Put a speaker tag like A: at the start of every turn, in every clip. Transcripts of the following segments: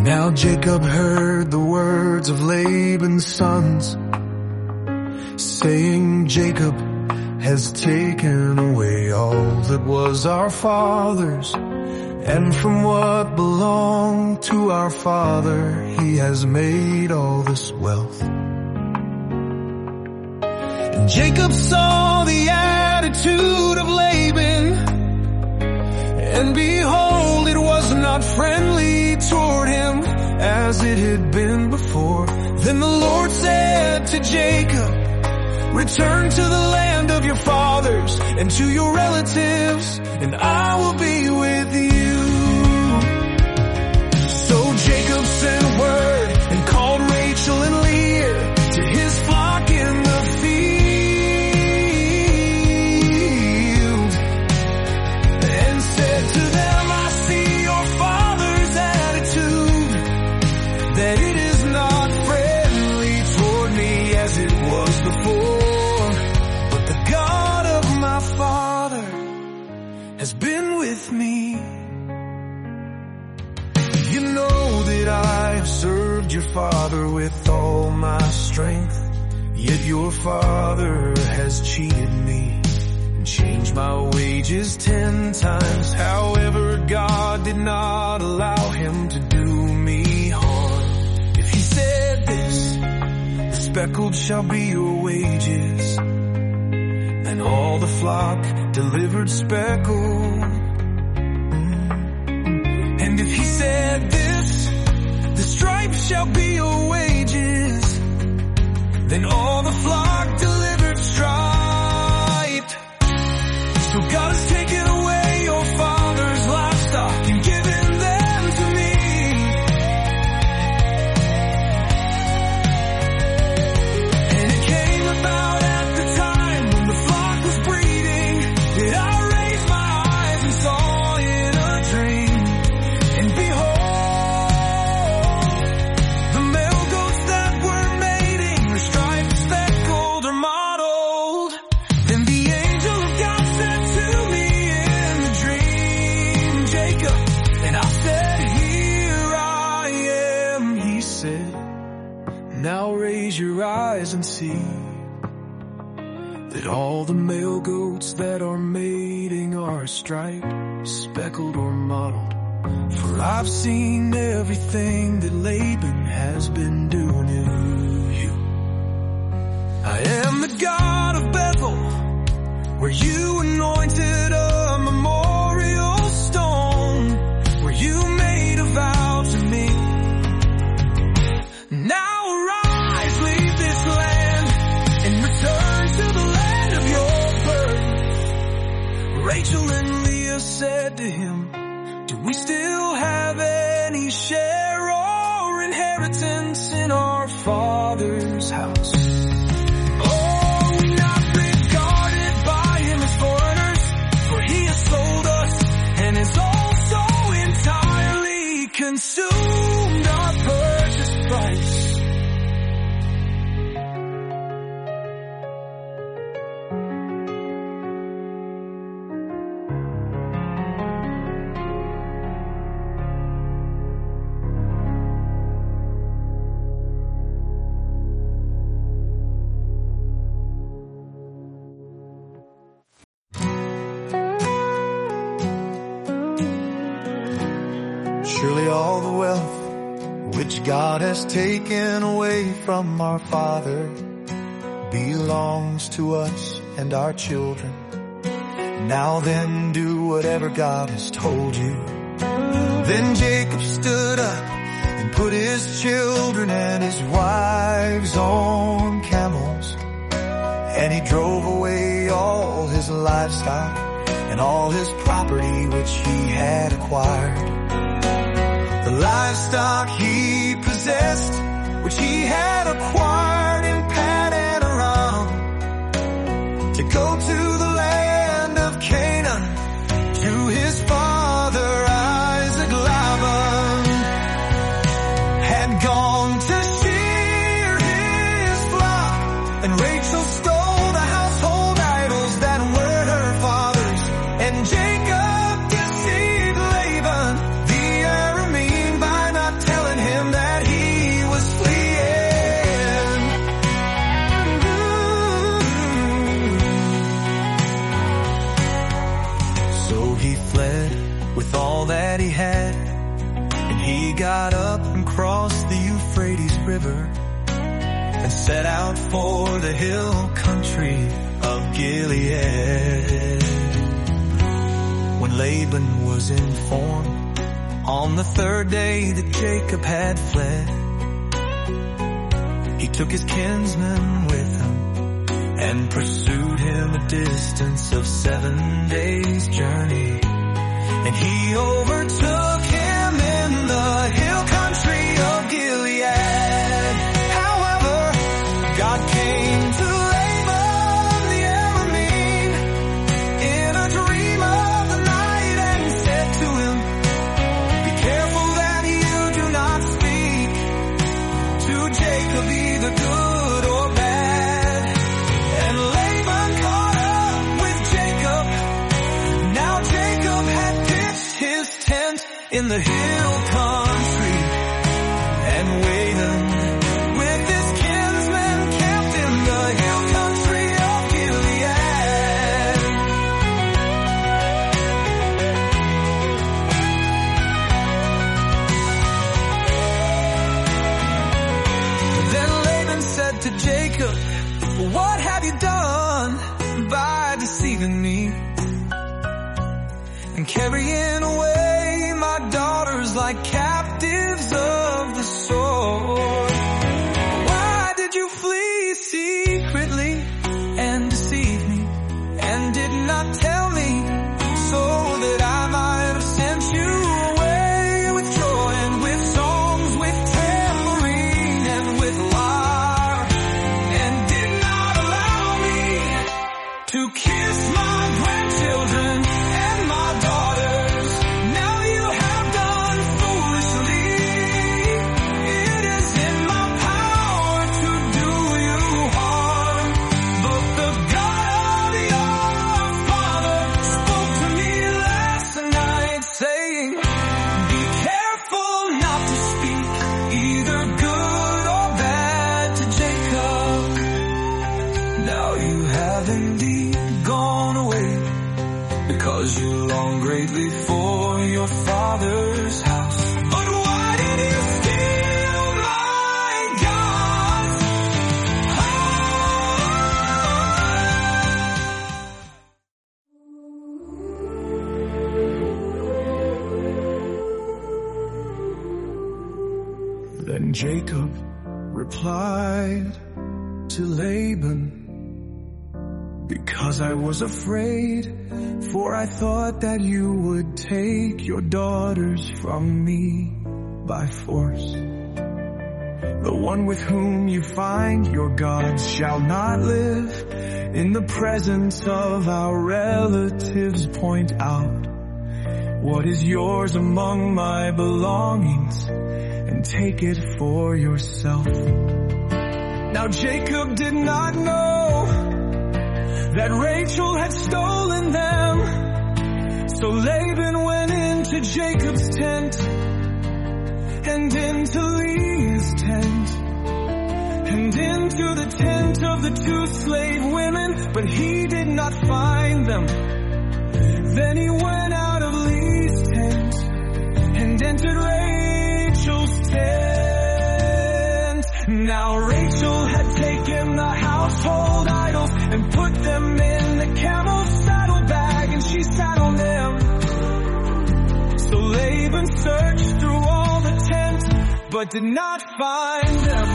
A: Now Jacob heard the words of Laban's sons, saying, Jacob has taken away all that was our father's, and from what belonged to our father he has made all this wealth. And Jacob saw the attitude of Laban, and behold, it was not friendly toward him as it had been before. Then the Lord said to Jacob, return to the land of your fathers and to your relatives, and I will be with you. So Jacob sent word and called Rachel and Leah to his flock in the field, and said to them, I see your father's attitude, that it is not friendly toward me as it was before. But the God of my father has been with me. You know that I have served your father with all my strength, yet your father has cheated me and changed my wages 10 times. However, God did not allow him to do me harm. If he said this, the speckled shall be your wages, and all the flock delivered speckled. And if he said this, the stripes shall be your wages, then all the flock delivered striped. So God has taken away your father's livestock and given them to me. And it came about at the time when the flock was breeding, that I raised my eyes and saw in a dream, and behold, the male goats that were mating were striped, speckled, or mottled. Then the angel of God said to me in the dream, Jacob, and I said, here I am. He said, now raise your eyes and see that all the male goats that are mating are striped, speckled, or mottled. For I've seen everything that Laban has been doing to you. I am the God of Bethel, where you anointed a memorial stone, where you made a vow to me. Now arise, leave this land, and return to the land of your birth. Rachel and Leah said to him, do we still have any share or inheritance in our father's house? Oh, we not regarded by him as foreigners, for he has sold us and has also entirely consumed our purchase price.
B: Surely all the wealth which God has taken away from our father belongs to us and our children. Now then, do whatever God has told you. Then Jacob stood up and put his children and his wives on camels, and he drove away all his livestock and all his property which he had acquired. The livestock he possessed, which he had acquired in Paddan Aram, to go to the land of Canaan, to his father Isaac. Laban had gone to shear his flock, and Rachel stole the household idols that were her father's, and Jacob deceived Laban the Aramean by not telling him he fled with all that he had, and he got up and crossed the Euphrates River and set out for the hill country of Gilead. When Laban was informed on the third day that Jacob had fled, he took his kinsmen with him and pursued him a distance of 7 days' journey. And he overtook him in the hill country of Gilead. However, God came to Laban the Aramean in a dream of the night and said to him, "Be careful that you do not speak to Jacob either good or bad." And Laban caught up with Jacob. Now Jacob had pitched his tent in the hill country, and Laban with his kinsmen camped in the hill country of Gilead. Then Laban said to Jacob, "What have you done by deceiving me and carrying away my daughters like captives of the sword? Why did you flee secretly and deceive me, and did not tell me, so that I might have sent you away with joy and with songs, with tambourine and with lyre, and did not allow me to kiss my grandchildren and my daughters? Now you have done foolishly. It is in my power to do you harm. But the God of your father spoke to me last night, saying, be careful not to speak either good or bad to Jacob. Now you have indeed gone away, because you long greatly for your father's house. But why did you steal my gods?"
A: Then Jacob replied to Laban, "Because I was afraid, for I thought that you would take your daughters from me by force. The one with whom you find your gods shall not live. In the presence of our relatives, point out what is yours among my belongings and take it for yourself." Now Jacob did not know that Rachel had stolen them. So Laban went into Jacob's tent and into Leah's tent and into the tent of the 2 slave women, but he did not find them. Then he went out of Leah's tent and entered Rachel's tent. Now Rachel had taken the household idols and put them in the camel's saddlebag, and she sat on them. So Laban searched through all the tent, but did not find them.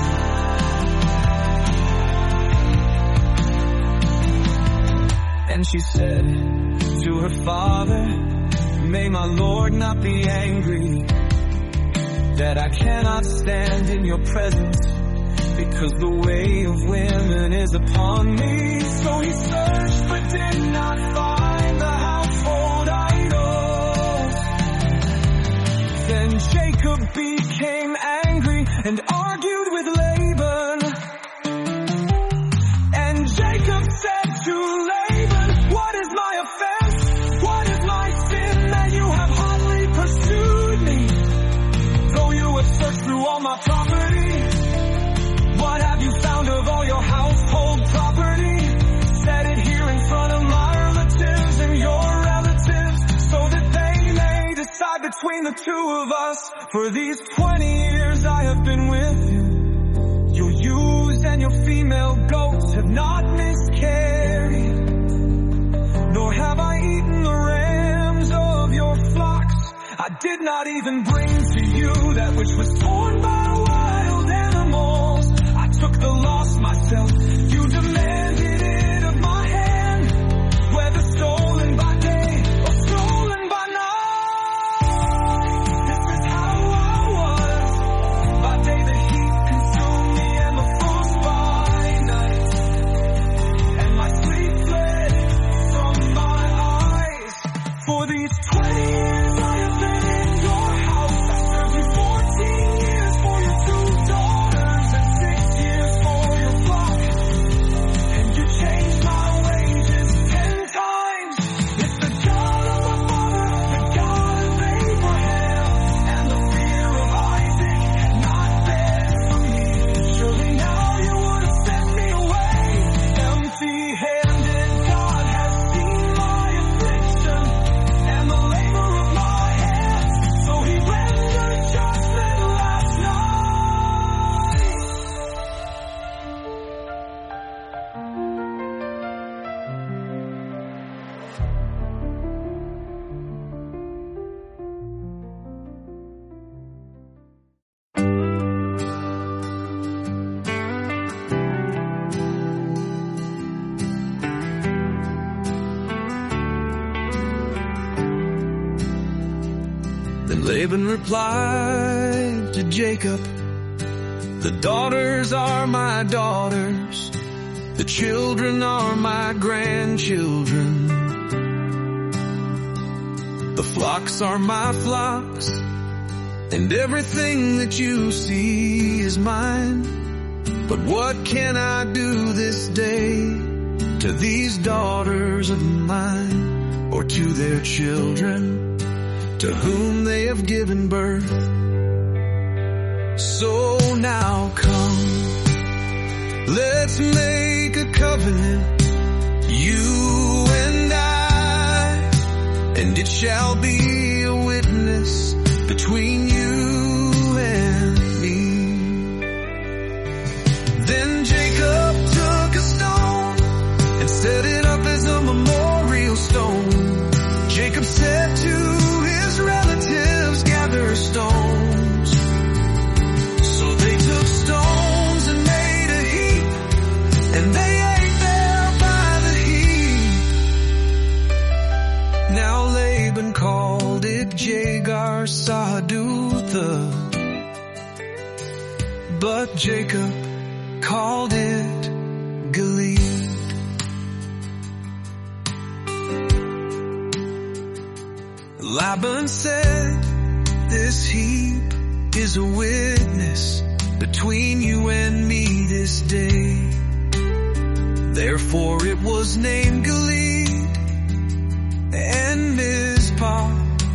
A: And she said to her father, "May my Lord not be angry that I cannot stand in your presence, because the way of women is upon me." So he searched but did not find the household idols. Then Jacob became angry and argued with Laban. And Jacob said to Laban, "What is my offense? What is my sin that you have hotly pursued me? Though you have searched through all my property, what have you found of all your household property? Set it here in front of my between the two of us. For these 20 years I have been with you. Your ewes and your female goats have not miscarried, nor have I eaten the rams of your flocks. I did not even bring to you that which was torn by wild animals. I took the loss myself. You demanded it of my hand, whether stolen by day or stolen by night. This is how I was. By day the heat consumed me and the frost by night, and my sleep fled from my eyes. For these 20 years I have been in your house. I served you 14 years for your 2 daughters and 6 years for your flock. And you changed my wages 10 times. It's the God of my father, the God of Abraham, and the fear of Isaac had not been for me. Surely now you would have sent me away empty-handed. God has seen my affliction and the labor of my hands, so he rendered judgment last night. Then Laban replied to Jacob, the daughters are my daughters, the children are my grandchildren. The flocks are my flocks, and everything that you see is mine. But what can I do this day to these daughters of mine, or to their children, to whom they have given birth? So now come, let's make a covenant, you and I, and it shall be a witness between you and me. Then Jacob took a stone and set it up as a memorial stone. Jacob said to his relatives, gather stones. So they took stones and made a heap, and they ate there by the heap. Now Laban called it Jagar Sahadutha, but Jacob called it Gilead. Laban said, this heap is a witness between you and me this day. Therefore it was named Gilead and Mizpah.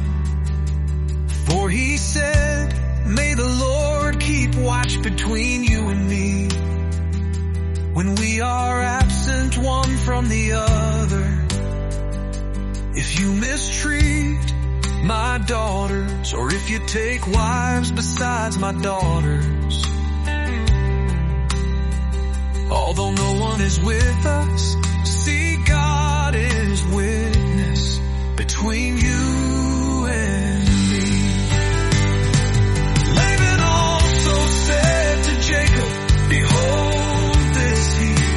A: For he said, may the Lord keep watch between you and me, when we are absent one from the other. If you mistreat my daughters, or if you take wives besides my daughters, although no one is with us, see, God is witness between you and me. Laban also said to Jacob, behold this heap,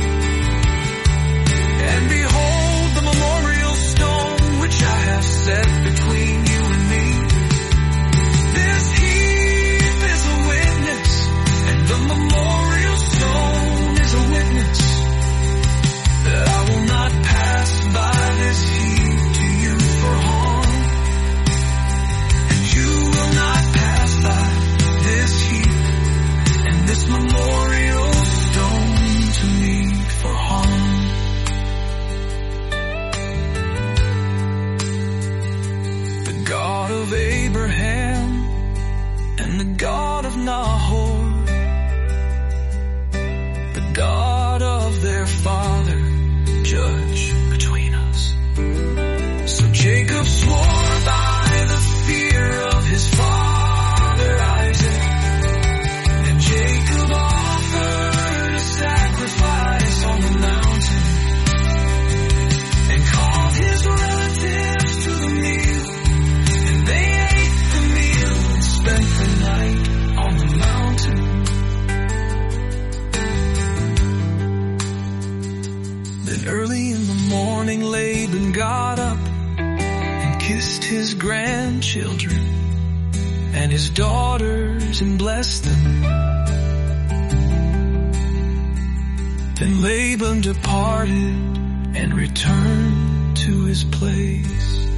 A: and behold the memorial stone which I have set between you and me. This heap is a witness, and the memorial stone is a witness that Laban got up and kissed his grandchildren and his daughters and blessed them. Then Laban departed and returned to his place.